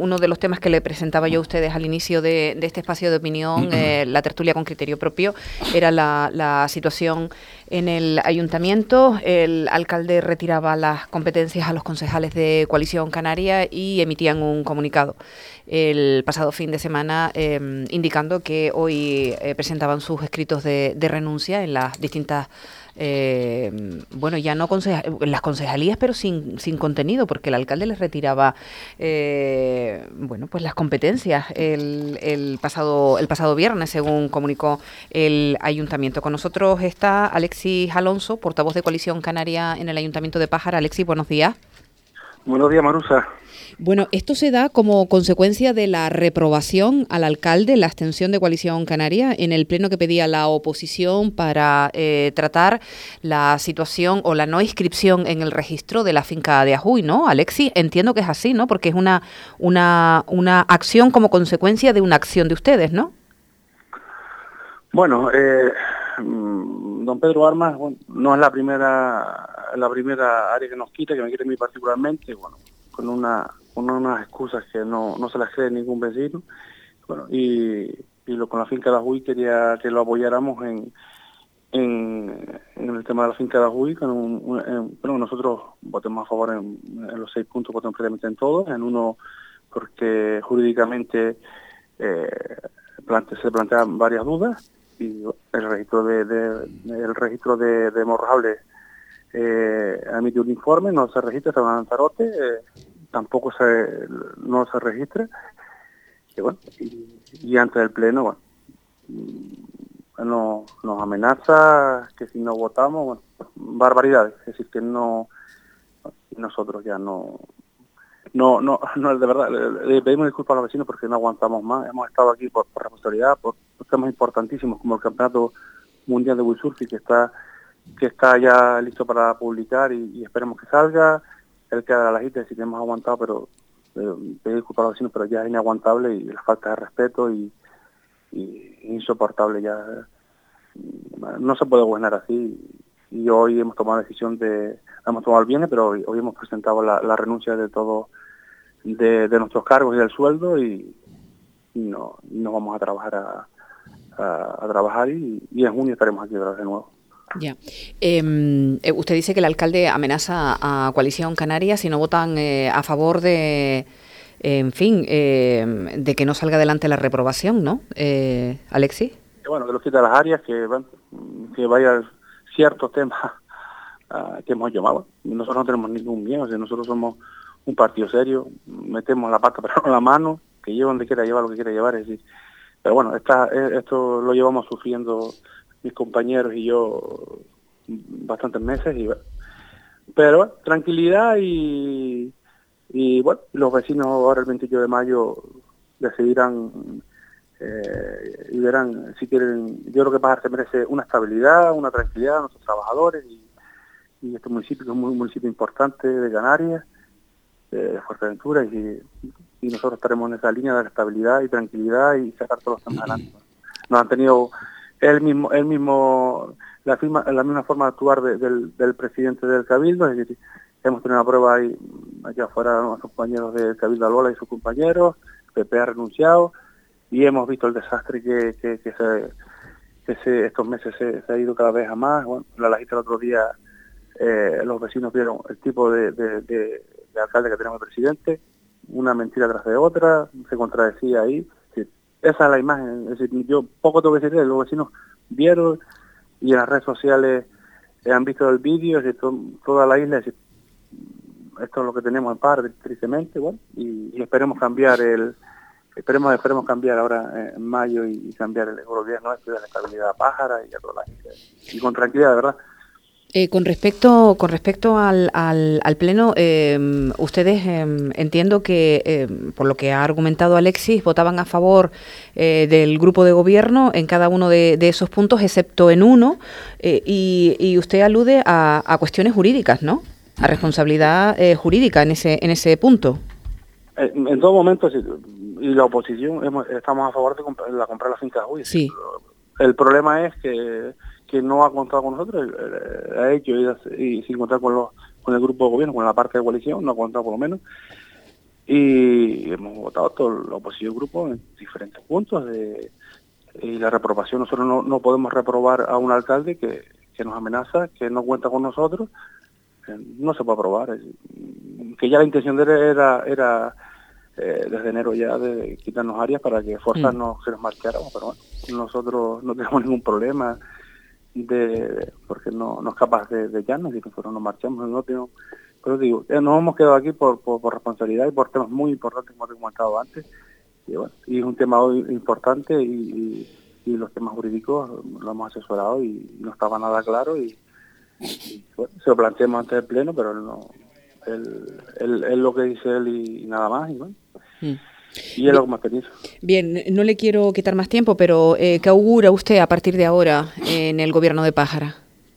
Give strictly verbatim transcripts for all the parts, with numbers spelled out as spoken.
uno de los temas que le presentaba yo a ustedes al inicio de, de este espacio de opinión, eh, la tertulia con criterio propio, era la, la situación en el ayuntamiento. El alcalde retiraba las competencias a los concejales de Coalición Canaria y emitían un comunicado el pasado fin de semana eh, indicando que hoy eh, presentaban sus escritos de, de renuncia en las distintas Eh, bueno, ya no conceja, las concejalías, pero sin, sin contenido, porque el alcalde les retiraba eh, bueno, pues las competencias el, el pasado el pasado viernes, según comunicó el ayuntamiento. Con nosotros está Alexis Alonso, portavoz de Coalición Canaria en el Ayuntamiento de Pájara. Alexis, buenos días. Buenos días, Marusa. Bueno, esto se da como consecuencia de la reprobación al alcalde, la abstención de Coalición Canaria en el pleno que pedía la oposición para eh, tratar la situación o la no inscripción en el registro de la finca de Ajuy, ¿no? Alexis, entiendo que es así, ¿no? Porque es una, una, una acción como consecuencia de una acción de ustedes, ¿no? Bueno, eh, don Pedro Armas bueno, no es la primera la primera área que nos quita, que me quiere a mí particularmente, bueno, con una con unas excusas que no, no se las cree ningún vecino, bueno, y, y lo, con la finca de Ajuy quería que lo apoyáramos en, en, en el tema de la finca de Ajuy, con un, un, en, bueno, nosotros votemos a favor en, en los seis puntos, votamos prácticamente en todos, en uno porque jurídicamente eh, plante, se plantean varias dudas, y el registro de, de, de el registro de, de Morrojable eh, emite un informe, no se registra, está en Lanzarote, eh, tampoco se no se registra, y bueno, y, y antes del pleno, bueno, no, nos amenaza que si no votamos, bueno, barbaridades, es decir, que no, nosotros ya no, no, no, no, de verdad, le, le pedimos disculpas a los vecinos porque no aguantamos más, hemos estado aquí por, por responsabilidad, por, por temas importantísimos como el Campeonato Mundial de Windsurf, que está que está ya listo para publicar y, y esperemos que salga, el que haga la gita, si hemos aguantado, pero eh, pedir disculpas a los vecinos, pero ya es inaguantable y la falta de respeto y, y insoportable ya, no se puede gobernar así, y hoy hemos tomado la decisión de, hemos tomado el bien, pero hoy, hoy hemos presentado la, la renuncia de todo, de, de nuestros cargos y del sueldo, y, y no, y nos vamos a trabajar a, a, a trabajar y, y en junio estaremos aquí otra vez de nuevo. Ya. Eh, usted dice que el alcalde amenaza a Coalición Canaria si no votan eh, a favor de, eh, en fin, eh, de que no salga adelante la reprobación, ¿no, eh, Alexis? Que bueno, que lo quita las áreas, que, que vaya ciertos temas uh, que hemos llamado. Nosotros no tenemos ningún miedo, o sea, nosotros somos un partido serio, metemos la pata pero no la mano, que lleve donde quiera llevar lo que quiera llevar, es decir. Pero bueno, esta, esto lo llevamos sufriendo mis compañeros y yo bastantes meses, y pero bueno, tranquilidad y, y bueno, los vecinos ahora el veintiocho de mayo decidirán eh, y verán si quieren. Yo creo que Pájara se merece una estabilidad, una tranquilidad a nuestros trabajadores y, y este municipio que es un municipio importante de Canarias, de Fuerteventura, y, y nosotros estaremos en esa línea de estabilidad y tranquilidad y sacar todos los temas adelante. Nos han tenido el mismo, el mismo, la, firma, la misma forma de actuar de, del, del presidente del Cabildo, es decir, hemos tenido una prueba ahí, allá afuera, nuestros compañeros del Cabildo Albola y sus compañeros, P P ha renunciado, y hemos visto el desastre que, que, que, se, que se, estos meses se, se ha ido cada vez a más. Bueno, en la lajita el otro día eh, los vecinos vieron el tipo de, de, de, de alcalde que tenemos el presidente, una mentira tras de otra, se contradecía ahí. Esa es la imagen, es decir, yo poco tengo que decir, los vecinos vieron y en las redes sociales eh, han visto el vídeo, es decir, to, toda la isla, es decir, esto es lo que tenemos en Pájara, tristemente, bueno, y, y esperemos cambiar el, esperemos esperemos cambiar ahora eh, en mayo y, y cambiar el gobierno nuestro, y la estabilidad a Pájara y a toda la isla, y con tranquilidad, de verdad. Eh, con respecto con respecto al, al, al pleno, eh, ustedes eh, entiendo que, eh, por lo que ha argumentado Alexis, votaban a favor eh, del grupo de gobierno en cada uno de, de esos puntos, excepto en uno, eh, y, y usted alude a, a cuestiones jurídicas, ¿no? A responsabilidad eh, jurídica en ese en ese punto. En, en todo momento, y la oposición, hemos, estamos a favor de comprar la, comprar la finca de Ajuy. Sí. El problema es que que no ha contado con nosotros, eh, ha hecho y, y sin contar con los con el grupo de gobierno, con la parte de coalición, no ha contado por lo menos. y hemos votado todo el oposición grupo en diferentes puntos de, y la reprobación. Nosotros no, no podemos reprobar a un alcalde que, que nos amenaza, que no cuenta con nosotros, no se puede aprobar. Que ya la intención de él era, era eh, desde enero ya de quitarnos áreas para que forzarnos, mm. que nos marcháramos, pero bueno, nosotros no tenemos ningún problema de porque no, no es capaz de, de llanos y nosotros nos marchamos, no tenemos. Pero digo, nos hemos quedado aquí por, por, por responsabilidad y por temas muy importantes, como te he comentado antes, y bueno, y es un tema hoy importante y, y, y los temas jurídicos lo hemos asesorado y no estaba nada claro y, y bueno, se lo planteamos antes del pleno, pero él no, él, él, él lo que dice él y, y nada más, y bueno. Mm. Y es lo más que dice. Bien, no le quiero quitar más tiempo, pero eh, ¿qué augura usted a partir de ahora en el gobierno de Pájara?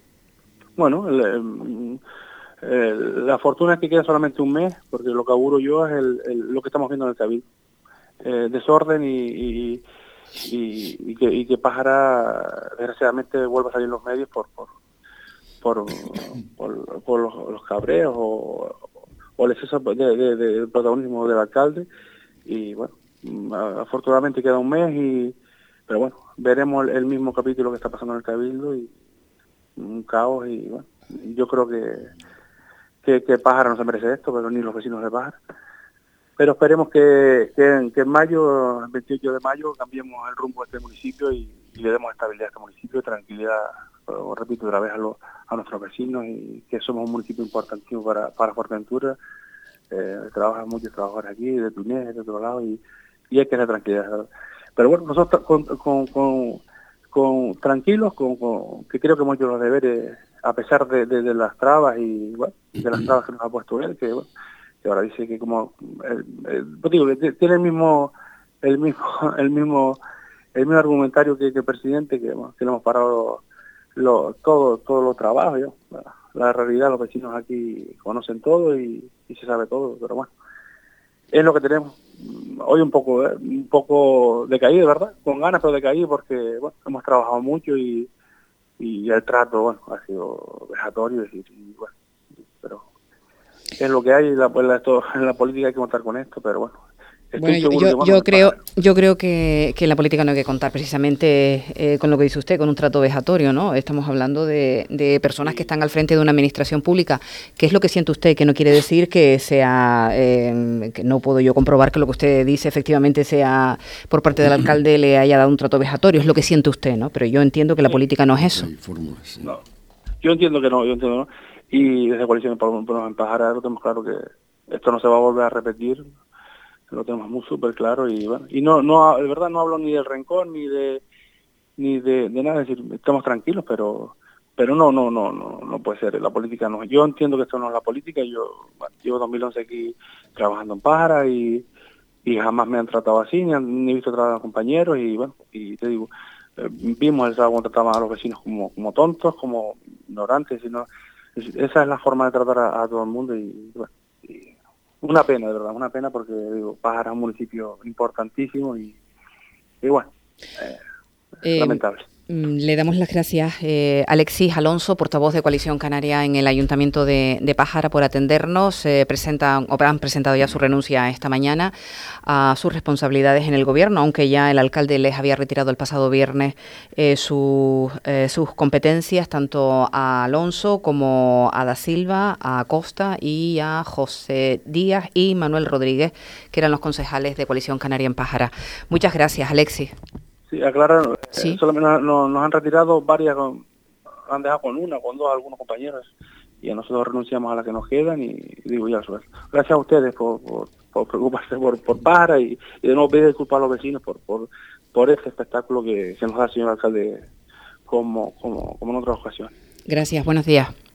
Bueno, el, el, el, la fortuna es que queda solamente un mes, porque lo que auguro yo es el, el, lo que estamos viendo en el Cabildo. Eh, desorden y, y, y, y, que, y que Pájara desgraciadamente vuelva a salir en los medios por por por, por, por los, los cabreos o, o el exceso de, de, de, de protagonismo del alcalde. Y bueno, afortunadamente queda un mes, y pero bueno, veremos el, el mismo capítulo que está pasando en el Cabildo y un caos, y bueno, yo creo que, que, que Pájara no se merece esto, pero ni los vecinos de Pájara. Pero esperemos que, que, en, que en mayo, el veintiocho de mayo, cambiemos el rumbo de este municipio y, y le demos estabilidad a este municipio, tranquilidad, o, repito otra vez, a, lo, a nuestros vecinos, y que somos un municipio importantísimo para, para Fuerteventura. Eh, trabajan muchos trabajadores aquí, de Túnez, de otro lado, y, y hay que tener tranquilidad, ¿verdad? Pero bueno, nosotros con, con, con, con tranquilos, con, con, que creo que hemos hecho los deberes, a pesar de, de, de las trabas y bueno, de las trabas que nos ha puesto él, que bueno, que ahora dice que como, el, el, pues digo, que tiene el mismo, el mismo, el mismo, el mismo argumentario que, que el presidente, que, bueno, que le hemos parado lo, todo, todos los trabajos, ¿no? La, la realidad, los vecinos aquí conocen todo y, y se sabe todo, pero bueno, es lo que tenemos. Hoy un poco, ¿eh? un poco decaído, ¿verdad? Con ganas, pero decaído porque, bueno, hemos trabajado mucho y, y el trato, bueno, ha sido vejatorio, y, y bueno, pero es lo que hay, la, la, esto, en la política hay que contar con esto, pero bueno. Bueno, yo, yo, yo creo yo creo que, que en la política no hay que contar precisamente eh, con lo que dice usted, con un trato vejatorio, ¿no? Estamos hablando de, de personas que están al frente de una administración pública. ¿Qué es lo que siente usted? Que no quiere decir que sea, eh, que no puedo yo comprobar que lo que usted dice efectivamente sea por parte del alcalde le haya dado un trato vejatorio, es lo que siente usted, ¿no? Pero yo entiendo que la política no es eso. No, yo entiendo que no, yo entiendo que no. Y desde Coalición por en Pájara lo tenemos claro que esto no se va a volver a repetir. Lo tenemos muy súper claro y bueno, y no, no, de verdad no hablo ni del rencor ni de ni de, de nada, es decir, estamos tranquilos, pero pero no, no, no, no, no puede ser, la política no. Yo entiendo que esto no es la política, yo bueno, llevo dos mil once aquí trabajando en Pájara y, y jamás me han tratado así, ni han ni visto tratar a compañeros y bueno, y te digo, eh, vimos el sábado cuando trataban a los vecinos como, como tontos, como ignorantes, sino, esa es la forma de tratar a, a todo el mundo y bueno, y, una pena, de verdad, una pena porque digo, Pájara es un municipio importantísimo y, y bueno, eh, eh, lamentable. Le damos las gracias, eh, Alexis Alonso, portavoz de Coalición Canaria en el Ayuntamiento de, de Pájara, por atendernos. Eh, presentan, o han presentado ya su renuncia esta mañana a sus responsabilidades en el Gobierno, aunque ya el alcalde les había retirado el pasado viernes eh, su, eh, sus competencias, tanto a Alonso como a Da Silva, a Costa y a José Díaz y Manuel Rodríguez, que eran los concejales de Coalición Canaria en Pájara. Muchas gracias, Alexis. Sí, aclarar, ¿Sí? eh, solamente nos, nos han retirado varias, han dejado con una, con dos algunos compañeros, y a nosotros renunciamos a las que nos quedan y digo ya suerte. Gracias a ustedes por, por, por preocuparse por, por Pájara y, y de nuevo pedir disculpas a los vecinos por, por, por este espectáculo que se nos da el señor alcalde como, como, como en otras ocasiones. Gracias, buenos días.